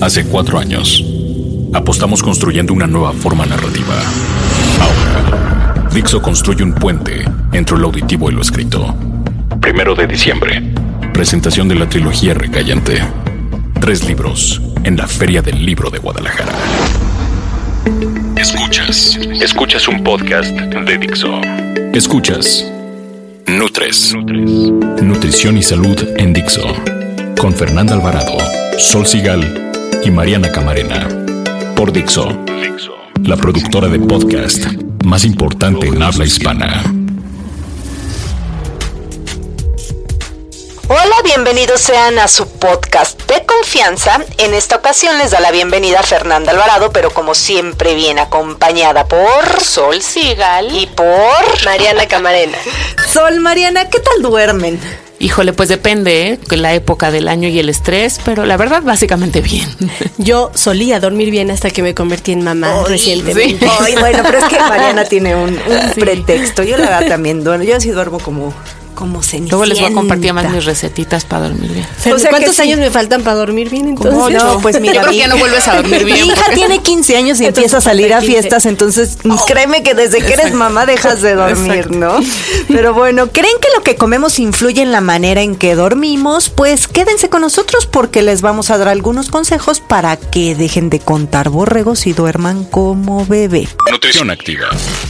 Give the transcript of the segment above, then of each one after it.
Hace 4 años, apostamos construyendo una nueva forma narrativa. Ahora, Dixo construye un puente entre lo auditivo y lo escrito. 1 de diciembre, presentación de la trilogía Recayente. 3 libros en la Feria del Libro de Guadalajara. Escuchas un podcast de Dixo. Escuchas Nutres. Nutrición y salud en Dixo. Con Fernanda Alvarado, Sol Sigal y Mariana Camarena. Por Dixo, la productora de podcast más importante en habla hispana. Hola, bienvenidos sean a su podcast de confianza. En esta ocasión les da la bienvenida Fernanda Alvarado, pero como siempre bien acompañada por Sol Sigal y por Mariana Camarena. Sol, Mariana, ¿qué tal duermen? Híjole, pues depende, la época del año y el estrés, pero la verdad, básicamente bien. Yo solía dormir bien hasta que me convertí en mamá recientemente. Sí. Ay, bueno, pero es que Mariana tiene un pretexto. Yo la verdad también duermo. Yo sí duermo como cenicienta. Luego les voy a compartir más mis recetitas para dormir bien. Pero, o sea, ¿cuántos años me faltan para dormir bien entonces? No, pues mira, yo creo que ya no vuelves a dormir bien. Mi hija tiene 15 años y empieza a salir a fiestas, entonces créeme que desde que eres mamá dejas de dormir, ¿no? Pero bueno, ¿creen que lo que comemos influye en la manera en que dormimos? Pues quédense con nosotros porque les vamos a dar algunos consejos para que dejen de contar borregos y duerman como bebé. Nutrición activa.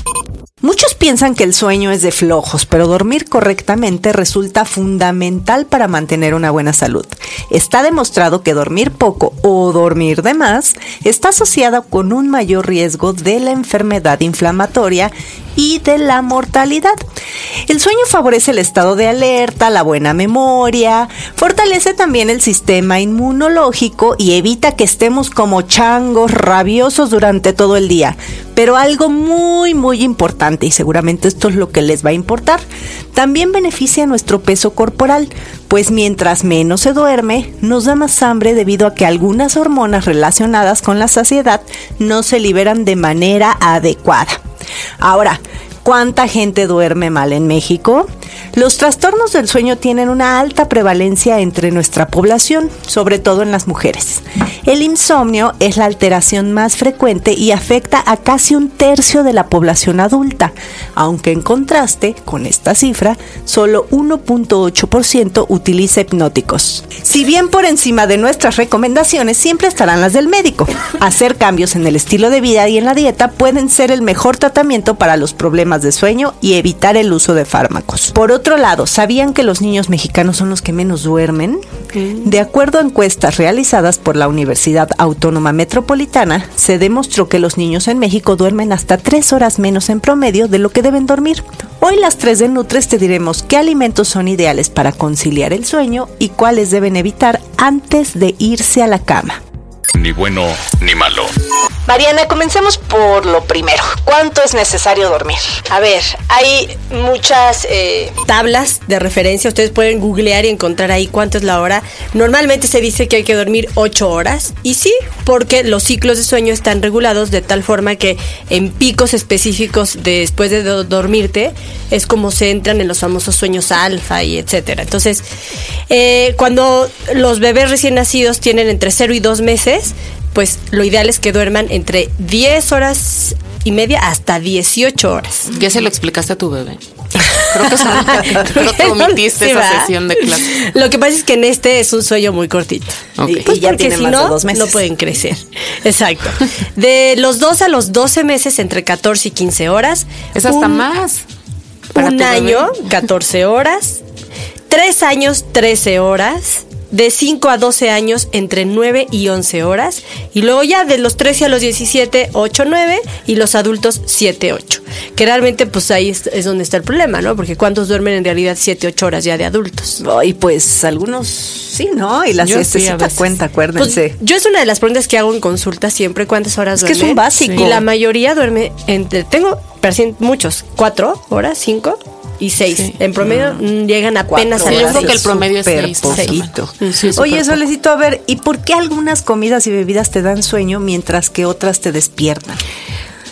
Muchos piensan que el sueño es de flojos, pero dormir correctamente resulta fundamental para mantener una buena salud. Está demostrado que dormir poco o dormir de más está asociada con un mayor riesgo de la enfermedad inflamatoria y de la mortalidad. El sueño favorece el estado de alerta, la buena memoria, fortalece también el sistema inmunológico y evita que estemos como changos rabiosos durante todo el día. Pero algo muy, muy importante, y seguramente esto es lo que les va a importar, también beneficia nuestro peso corporal, pues mientras menos se duerme, nos da más hambre debido a que algunas hormonas relacionadas con la saciedad no se liberan de manera adecuada. Ahora, ¿cuánta gente duerme mal en México? Los trastornos del sueño tienen una alta prevalencia entre nuestra población, sobre todo en las mujeres. El insomnio es la alteración más frecuente y afecta a casi 1/3 de la población adulta, aunque en contraste con esta cifra, solo 1.8% utiliza hipnóticos. Si bien por encima de nuestras recomendaciones siempre estarán las del médico, hacer cambios en el estilo de vida y en la dieta pueden ser el mejor tratamiento para los problemas de sueño y evitar el uso de fármacos. Por otro lado, ¿sabían que los niños mexicanos son los que menos duermen? De acuerdo a encuestas realizadas por la Universidad Autónoma Metropolitana, se demostró que los niños en México duermen hasta 3 horas menos en promedio de lo que deben dormir. Hoy las 3 de Nutres te diremos qué alimentos son ideales para conciliar el sueño y cuáles deben evitar antes de irse a la cama. Ni bueno ni malo. Mariana, comencemos por lo primero. ¿Cuánto es necesario dormir? A ver, hay muchas tablas de referencia. Ustedes pueden googlear y encontrar ahí cuánto es la hora. Normalmente se dice que hay que dormir 8 horas. Y sí, porque los ciclos de sueño están regulados de tal forma que en picos específicos después de dormirte es como se entran en los famosos sueños alfa y etcétera. Entonces, cuando los bebés recién nacidos tienen entre 0 y 2 meses, pues lo ideal es que duerman entre 10 horas y media hasta 18 horas. ¿Ya se lo explicaste a tu bebé? Creo que omitiste esa sesión de clase. Lo que pasa es que en este es un sueño muy cortito. Okay. Pues y ya porque tienen si más no, de 2 meses. no pueden crecer. Exacto. De los 2 a los 12 meses, entre 14 y 15 horas. Es hasta más. Un año, 14 horas. 3 años, 13 horas. De 5 a 12 años, entre 9 y 11 horas. Y luego ya de los 13 a los 17, 8, 9. Y los adultos, 7, 8. Que realmente pues ahí es donde está el problema, ¿no? Porque ¿cuántos duermen en realidad 7, 8 horas ya de adultos? Y pues algunos sí, ¿no? Y la siestecita cuenta, acuérdense. Pues, yo es una de las preguntas que hago en consulta siempre, ¿cuántas horas duerme? Es que es un básico. Y la mayoría duerme tengo muchos, 4 horas, 5 y 6. Sí. En promedio llegan apenas a las 6. Yo creo que el promedio es 6. Poquito. Sí, oye, Solecito, a ver, ¿y por qué algunas comidas y bebidas te dan sueño mientras que otras te despiertan?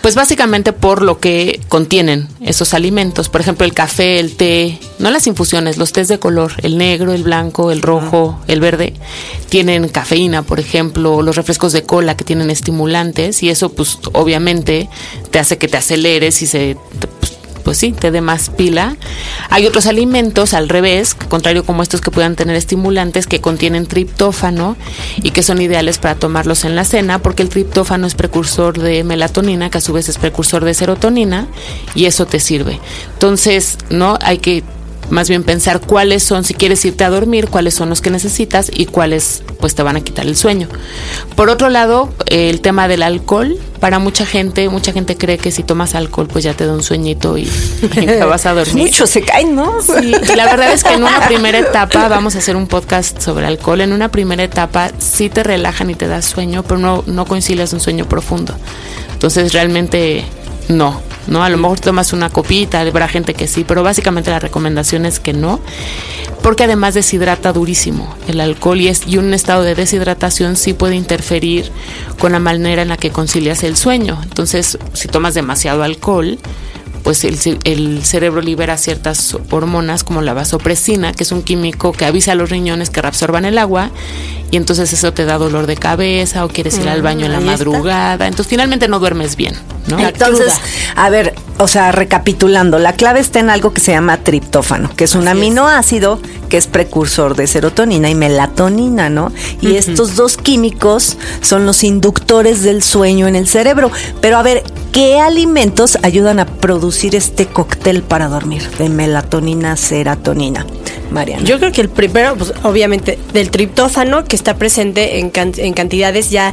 Pues básicamente por lo que contienen esos alimentos. Por ejemplo, el café, el té, no las infusiones, los tés de color, el negro, el blanco, el rojo, el verde, tienen cafeína, por ejemplo, los refrescos de cola que tienen estimulantes, y eso pues obviamente te hace que te aceleres y pues sí, te dé más pila. Hay otros alimentos al revés, contrario como estos que puedan tener estimulantes, que contienen triptófano y que son ideales para tomarlos en la cena, porque el triptófano es precursor de melatonina, que a su vez es precursor de serotonina, y eso te sirve. Entonces, no hay que más bien pensar cuáles son, si quieres irte a dormir, cuáles son los que necesitas y cuáles pues te van a quitar el sueño. Por otro lado, el tema del alcohol, para mucha gente cree que si tomas alcohol pues ya te da un sueñito y te vas a dormir. Muchos se caen, ¿no? Sí, la verdad es que en una primera etapa, vamos a hacer un podcast sobre alcohol, en una primera etapa sí te relajan y te da sueño, pero no concilias un sueño profundo. Entonces realmente no, a lo mejor tomas una copita, habrá gente que sí, pero básicamente la recomendación es que no, porque además deshidrata durísimo el alcohol, y un estado de deshidratación sí puede interferir con la manera en la que concilias el sueño. Entonces, si tomas demasiado alcohol, pues el cerebro libera ciertas hormonas como la vasopresina, que es un químico que avisa a los riñones que reabsorban el agua, y entonces eso te da dolor de cabeza o quieres ir al baño en la madrugada. Entonces finalmente no duermes bien, ¿no? Entonces, a ver, o sea, recapitulando, la clave está en algo que se llama triptófano, que es un aminoácido que es precursor de serotonina y melatonina, ¿no? Y estos dos químicos son los inductores del sueño en el cerebro. Pero a ver, ¿qué alimentos ayudan a producir este cóctel para dormir de melatonina, serotonina? Mariana. Yo creo que el primero, pues, obviamente, del triptófano, que está presente en cantidades ya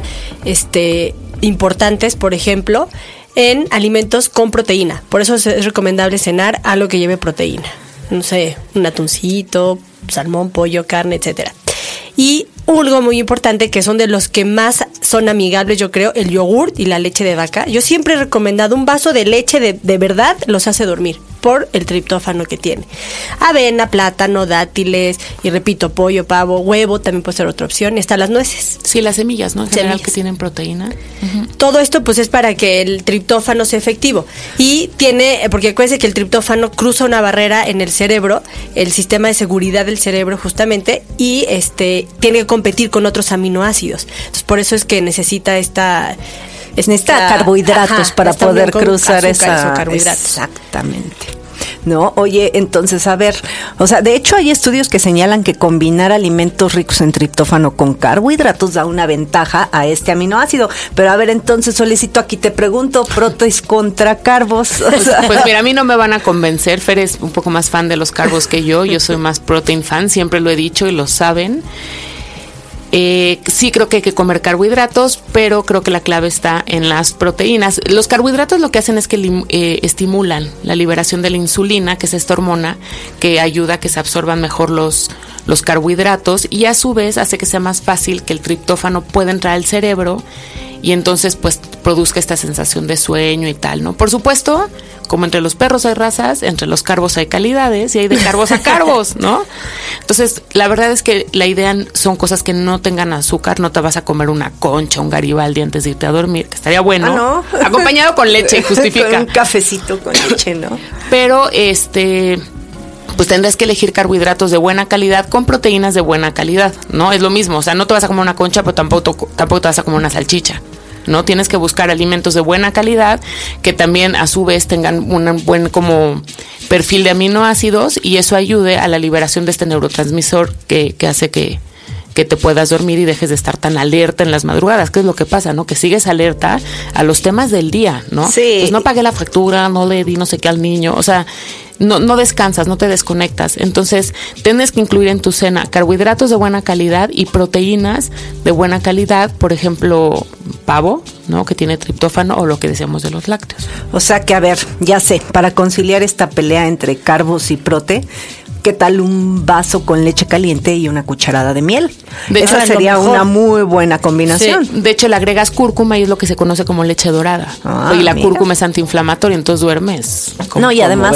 importantes, por ejemplo, en alimentos con proteína. Por eso es recomendable cenar algo que lleve proteína. No sé, un atuncito, salmón, pollo, carne, etcétera. Y algo muy importante, que son de los que más son amigables, yo creo, el yogurt y la leche de vaca. Yo siempre he recomendado un vaso de leche de verdad, los hace dormir por el triptófano que tiene. Avena, plátano, dátiles, y repito, pollo, pavo, huevo, también puede ser otra opción. Y están las nueces. Sí, las semillas, ¿no? En general, que tienen proteína. Todo esto pues es para que el triptófano sea efectivo. Y porque acuérdense que el triptófano cruza una barrera en el cerebro, el sistema de seguridad del cerebro justamente, y tiene que competir con otros aminoácidos. Entonces por eso es que necesita necesita carbohidratos para poder cruzar esa. Carbohidratos. Exactamente. No, oye, entonces, a ver, o sea, de hecho hay estudios que señalan que combinar alimentos ricos en triptófano con carbohidratos da una ventaja a este aminoácido. Pero a ver, entonces, Solicito, aquí te pregunto, proteínas contra carbos. O sea. Pues mira, a mí no me van a convencer. Fer es un poco más fan de los carbos que yo soy más protein fan, siempre lo he dicho y lo saben. Sí creo que hay que comer carbohidratos, pero creo que la clave está en las proteínas. Los carbohidratos lo que hacen es que estimulan la liberación de la insulina, que es esta hormona que ayuda a que se absorban mejor los carbohidratos, y a su vez hace que sea más fácil que el triptófano pueda entrar al cerebro y entonces pues produzca esta sensación de sueño y tal, ¿no? Por supuesto, como entre los perros hay razas, entre los carbos hay calidades y hay de carbos a carbos, ¿no? Entonces, la verdad es que la idea son cosas que no tengan azúcar. No te vas a comer una concha, un Garibaldi antes de irte a dormir, que estaría bueno. ¿No? Acompañado con leche, justifica. Con un cafecito con leche, ¿no? Pero pues tendrás que elegir carbohidratos de buena calidad con proteínas de buena calidad, ¿no? Es lo mismo, o sea, no te vas a comer una concha, pero tampoco te vas a comer una salchicha, ¿no? Tienes que buscar alimentos de buena calidad que también a su vez tengan un buen como perfil de aminoácidos, y eso ayude a la liberación de este neurotransmisor que hace que te puedas dormir y dejes de estar tan alerta en las madrugadas. ¿Qué es lo que pasa, no? Que sigues alerta a los temas del día, ¿no? Sí. Pues no pagué la factura, no le di no sé qué al niño, o sea, no descansas, no te desconectas. Entonces, tienes que incluir en tu cena carbohidratos de buena calidad y proteínas de buena calidad, por ejemplo, pavo, ¿no? Que tiene triptófano, o lo que decíamos de los lácteos. O sea que, a ver, ya sé, para conciliar esta pelea entre carbos y prote, ¿qué tal un vaso con leche caliente y una cucharada de miel? Esa sería una muy buena combinación. Sí. De hecho, le agregas cúrcuma y es lo que se conoce como leche dorada. Y la cúrcuma es antiinflamatoria, entonces duermes como, no, y además, como bebé.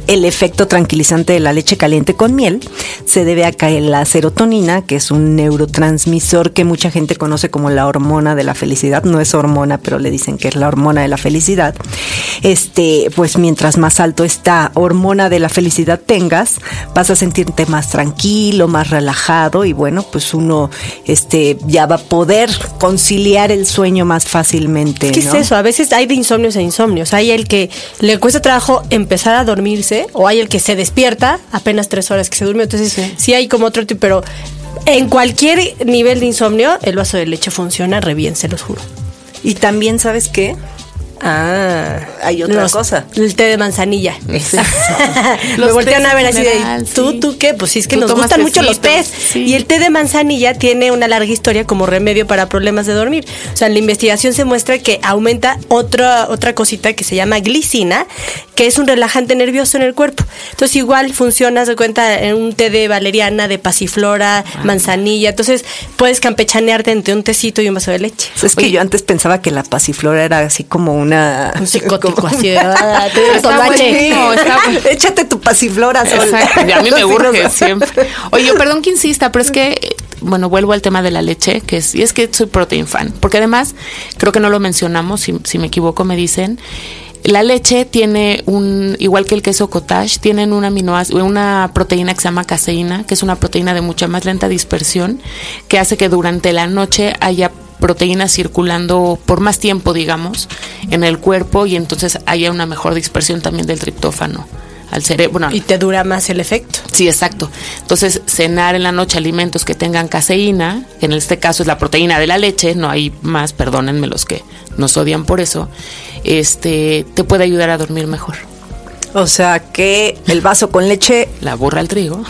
el efecto tranquilizante de la leche caliente con miel se debe a que la serotonina, que es un neurotransmisor que mucha gente conoce como la hormona de la felicidad, no es hormona, pero le dicen que es la hormona de la felicidad. Pues mientras más alto esta hormona de la felicidad tengas, vas a sentirte más tranquilo, más relajado y bueno, pues uno ya va a poder conciliar el sueño más fácilmente. ¿Qué es eso? A veces hay de insomnios a insomnios. Hay el que le cuesta trabajo empezar a dormirse o hay el que se despierta apenas 3 horas que se durmió. Entonces sí hay como otro tipo, pero en cualquier nivel de insomnio el vaso de leche funciona re bien, se los juro. Y también, ¿sabes qué? Hay otra cosa. El té de manzanilla. Me voltean a ver así de, ¿tú qué? Pues sí, es que nos gustan mucho los tés. Sí. Y el té de manzanilla tiene una larga historia como remedio para problemas de dormir. O sea, en la investigación se muestra que aumenta otra cosita que se llama glicina, que es un relajante nervioso en el cuerpo. Entonces igual funciona, se cuenta, en un té de valeriana, de pasiflora, manzanilla. Entonces puedes campechanearte entre un tecito y un vaso de leche. Es que yo antes pensaba que la pasiflora era así como un psicótico así de échate tu pasiflora. Exacto, y a mí me urge siempre. Oye, perdón que insista, pero es que bueno, vuelvo al tema de la leche, y es que soy protein fan, porque además creo que no lo mencionamos, si me equivoco me dicen. La leche tiene igual que el queso cottage, tienen una proteína que se llama caseína, que es una proteína de mucha más lenta dispersión, que hace que durante la noche haya proteínas circulando por más tiempo, digamos, en el cuerpo y entonces haya una mejor dispersión también del triptófano al cerebro. Bueno, y te dura más el efecto. Sí, exacto. Entonces, cenar en la noche alimentos que tengan caseína, que en este caso es la proteína de la leche, no hay más, perdónenme los que nos odian por eso, te puede ayudar a dormir mejor. O sea que el vaso con leche... La burra al trigo.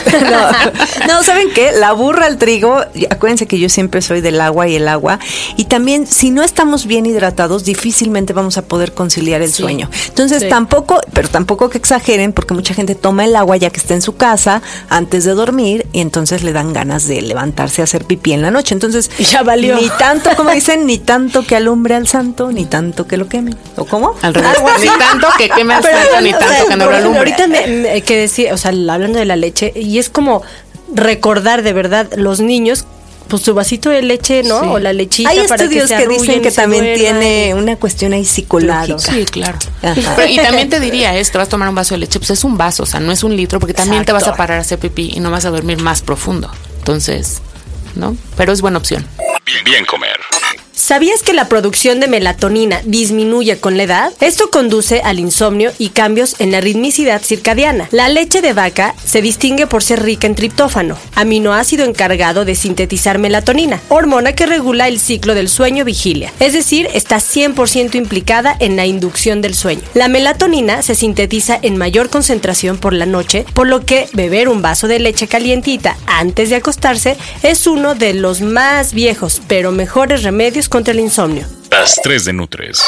No, ¿saben qué? La burra al trigo, acuérdense que yo siempre soy del agua y el agua. Y también, si no estamos bien hidratados, difícilmente vamos a poder conciliar el sueño. Entonces, tampoco que exageren, porque mucha gente toma el agua ya que está en su casa antes de dormir y entonces le dan ganas de levantarse a hacer pipí en la noche. Entonces, ya valió. Ni tanto, como dicen, ni tanto que alumbre al santo, ni tanto que lo queme. ¿O cómo? Al revés. Ni tanto que queme al santo, ni tanto que no lo alumbre. Ahorita que decía, o sea, hablando de la leche, y es como recordar de verdad los niños, pues su vasito de leche, ¿no? Sí. O la lechita. Hay para estudios que dicen que también tiene una cuestión ahí psicológica. Claro. Sí, claro. Pero, y también te diría te vas a tomar un vaso de leche, pues es un vaso, o sea, no es un litro, porque también te vas a parar a hacer pipí y no vas a dormir más profundo. Entonces, ¿no? Pero es buena opción. Bien comer. ¿Sabías que la producción de melatonina disminuye con la edad? Esto conduce al insomnio y cambios en la ritmicidad circadiana. La leche de vaca se distingue por ser rica en triptófano, aminoácido encargado de sintetizar melatonina, hormona que regula el ciclo del sueño-vigilia. Es decir, está 100% implicada en la inducción del sueño. La melatonina se sintetiza en mayor concentración por la noche, por lo que beber un vaso de leche calientita antes de acostarse es uno de los más viejos, pero mejores remedios contra el insomnio. Las 3 de Nutres.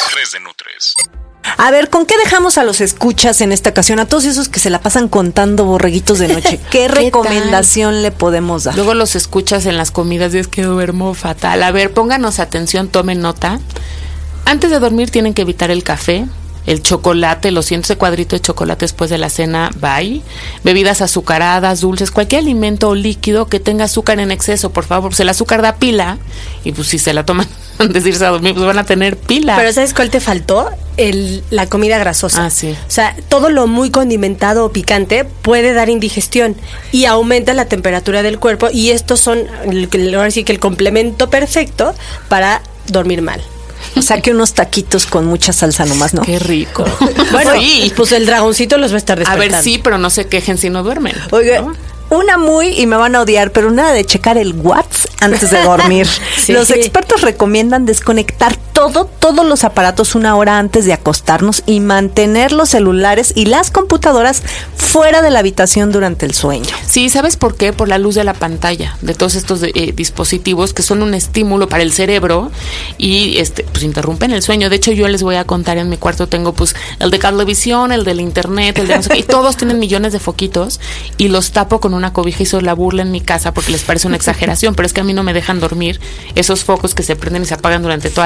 A ver, ¿con qué dejamos a los escuchas en esta ocasión? A todos esos que se la pasan contando borreguitos de noche. ¿Qué recomendación le podemos dar? Luego los escuchas en las comidas y es que duermo fatal. A ver, pónganos atención, tomen nota. Antes de dormir tienen que evitar el café, el chocolate, lo siento, ese cuadrito de chocolate después de la cena, bye. Bebidas azucaradas, dulces, cualquier alimento o líquido que tenga azúcar en exceso, por favor, pues el azúcar da pila y pues si se la toman antes de irse a dormir, pues van a tener pila. Pero ¿sabes cuál te faltó? La comida grasosa. Ah, sí. O sea, todo lo muy condimentado o picante puede dar indigestión y aumenta la temperatura del cuerpo y estos son, ahora sí que el complemento perfecto para dormir mal. O sea, que unos taquitos con mucha salsa nomás, ¿no? Qué rico. Bueno, sí. Pues el dragoncito los va a estar despertando. A ver, sí, pero no se quejen si no duermen. Oiga, ¿no? Y me van a odiar, pero nada de checar el WhatsApp antes de dormir. Sí. Los expertos recomiendan desconectar todos los aparatos 1 hora antes de acostarnos y mantener los celulares y las computadoras fuera de la habitación durante el sueño. Sí, ¿sabes por qué? Por la luz de la pantalla, de todos estos dispositivos que son un estímulo para el cerebro y pues interrumpen el sueño. De hecho, yo les voy a contar, en mi cuarto tengo pues el de cablevisión, el del internet, el de no sé qué, y todos tienen millones de foquitos y los tapo con una cobija y soy la burla en mi casa porque les parece una exageración, pero es que a mí no me dejan dormir esos focos que se prenden y se apagan durante toda la noche.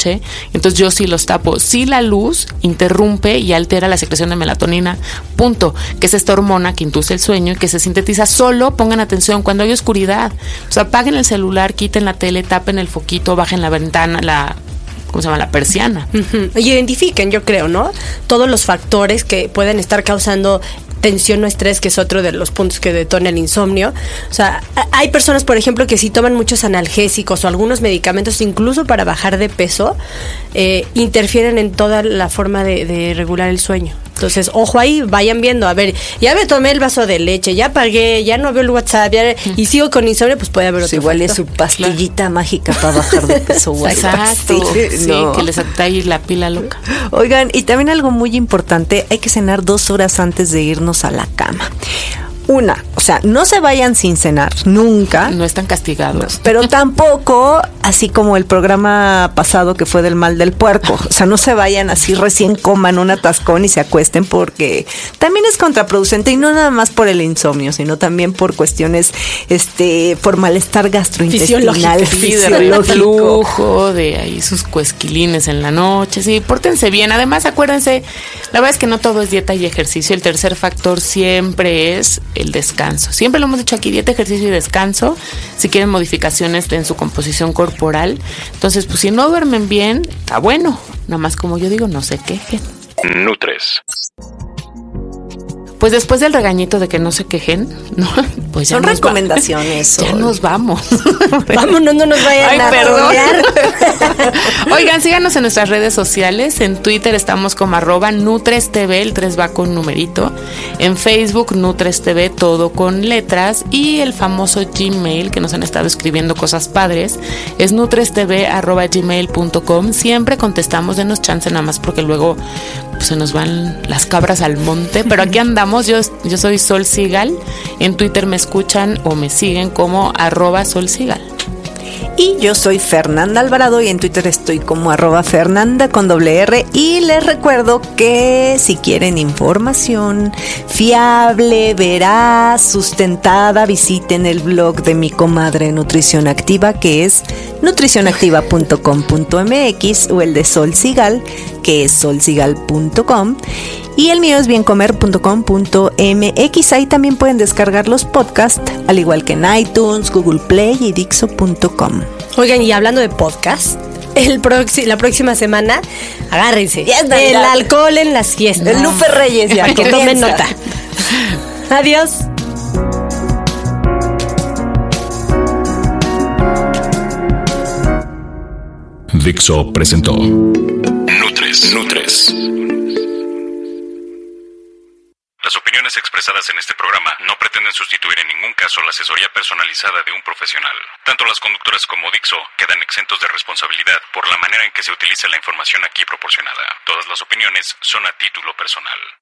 noche, entonces yo sí los tapo. Sí, la luz interrumpe y altera la secreción de melatonina, punto, que es esta hormona que induce el sueño y que se sintetiza solo. Pongan atención cuando hay oscuridad, o sea, apaguen el celular, quiten la tele, tapen el foquito, bajen la ventana, la persiana. Identifiquen, yo creo, ¿no? Todos los factores que pueden estar causando tensión o estrés, que es otro de los puntos que detona el insomnio. O sea, hay personas, por ejemplo, que si toman muchos analgésicos o algunos medicamentos, incluso para bajar de peso, interfieren en toda la forma de regular el sueño. Entonces, ojo ahí, vayan viendo, a ver, ya me tomé el vaso de leche, ya pagué, ya no veo el WhatsApp, y sigo con insomnio, pues puede haber otro. Igual es su pastillita mágica para bajar de peso. Exacto, sí, que les atalle la pila loca. Oigan, y también algo muy importante, hay que cenar 2 horas antes de irnos a la cama. Una, o sea, no se vayan sin cenar, nunca. No están castigados. Pero tampoco, así como el programa pasado que fue del mal del puerco. O sea, no se vayan así recién coman un atascón y se acuesten, porque también es contraproducente, y no nada más por el insomnio, sino también por cuestiones, por malestar gastrointestinal, de reflujo, de ahí sus cuesquilines en la noche. Sí, pórtense bien. Además, acuérdense, la verdad es que no todo es dieta y ejercicio. El tercer factor siempre es el descanso. Siempre lo hemos dicho aquí, dieta, ejercicio y descanso, si quieren modificaciones en su composición corporal. Entonces, pues si no duermen bien, está bueno. Nada más, como yo digo, no se quejen. Nutres. Pues después del regañito de que no se quejen, ¿no? Pues ya son recomendaciones. Ya nos vamos. Vámonos, no nos vayan a rodear. Oigan, síganos en nuestras redes sociales. En Twitter estamos como @NutresTV, el 3 va con numerito. En Facebook, NutresTV, todo con letras. Y el famoso Gmail, que nos han estado escribiendo cosas padres, es nutrestv@gmail.com. Siempre contestamos, denos chance nada más, porque luego pues, se nos van las cabras al monte. Pero aquí andamos. Yo soy Sol Sigal. En Twitter me escuchan o me siguen como @SolSigal. Y yo soy Fernanda Alvarado y en Twitter estoy como @Fernanda con R. Y les recuerdo que si quieren información fiable, veraz, sustentada, visiten el blog de mi comadre Nutrición Activa, que es nutricionactiva.com.mx, o el de Sol Sigal, que es solsigal.com. Y el mío es biencomer.com.mx. Ahí también pueden descargar los podcasts, al igual que en iTunes, Google Play y Dixo.com. Oigan, y hablando de podcast, la próxima semana, agárrense. El alcohol en las fiestas. El Lupe Reyes, ya. Para que tomen nota. Adiós. Dixo presentó Nutres. Las opiniones expresadas en este programa no pretenden sustituir en ningún caso la asesoría personalizada de un profesional. Tanto las conductoras como Dixo quedan exentos de responsabilidad por la manera en que se utiliza la información aquí proporcionada. Todas las opiniones son a título personal.